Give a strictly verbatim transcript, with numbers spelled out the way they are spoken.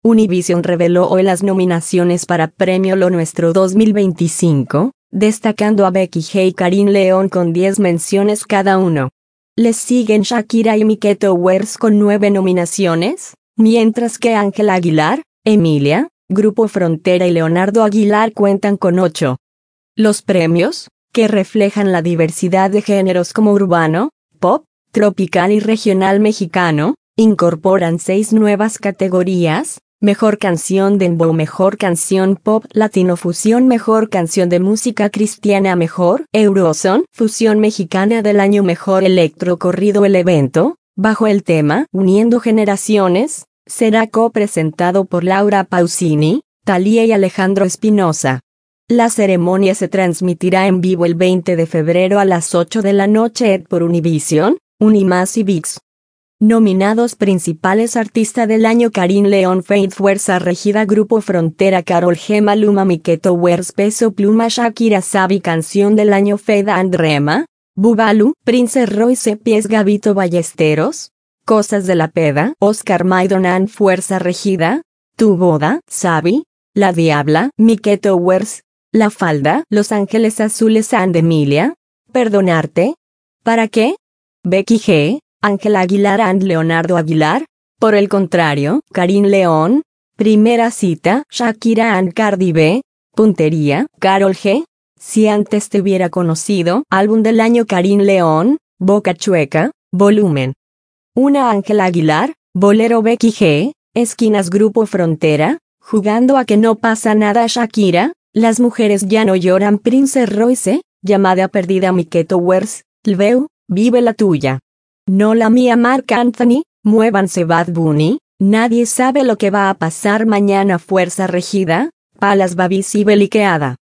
Univision reveló hoy las nominaciones para Premio Lo Nuestro dos mil veinticinco, destacando a Becky G y Karin León con diez menciones cada uno. Les siguen Shakira y Mike Towers con nueve nominaciones, mientras que Ángela Aguilar, Emilia, Grupo Frontera y Leonardo Aguilar cuentan con ocho. Los premios, que reflejan la diversidad de géneros como urbano, pop, tropical y regional mexicano, incorporan seis nuevas categorías: Mejor Canción Dembow, Mejor Canción Pop Latino Fusión, Mejor Canción de Música Cristiana, Mejor Eurosong Fusión Mexicana del Año, Mejor Electro Corrido. El evento, bajo el tema Uniendo Generaciones, será co-presentado por Laura Pausini, Thalía y Alejandro Espinosa. La ceremonia se transmitirá en vivo el veinte de febrero a las ocho de la noche por Univision, Unimas y ViX. Nominados principales: Artista del Año Karin León, Faith, Fuerza Regida, Grupo Frontera, Karol G, Maluma, Mike Towers, Peso Pluma, Shakira, Sabi. Canción del Año, Feid and Rema, Bubalu, Prince Royce, Pies, Gabito Ballesteros, Cosas de la Peda, Oscar Maidana, Fuerza Regida, Tu Boda, Sabi, La Diabla, Mike Towers, La Falda, Los Ángeles Azules and Emilia, Perdonarte, ¿Para qué? Becky G, Ángela Aguilar and Leonardo Aguilar. Por el contrario, Karin León, Primera Cita, Shakira and Cardi B, Puntería, Karol G, Si Antes Te Hubiera Conocido. Álbum del Año Karin León, Boca Chueca, Volumen uno. Ángela Aguilar, Bolero. Becky G, Esquinas. Grupo Frontera, Jugando a que no pasa nada. Shakira, Las mujeres ya no lloran. Prince Royce, Llamada perdida. Mike Towers, Lveu, Vive la tuya. No la mía. Marc Anthony, Muévanse. Bad Bunny, Nadie sabe lo que va a pasar mañana. Fuerza Regida, Palas Babis y Beliqueada.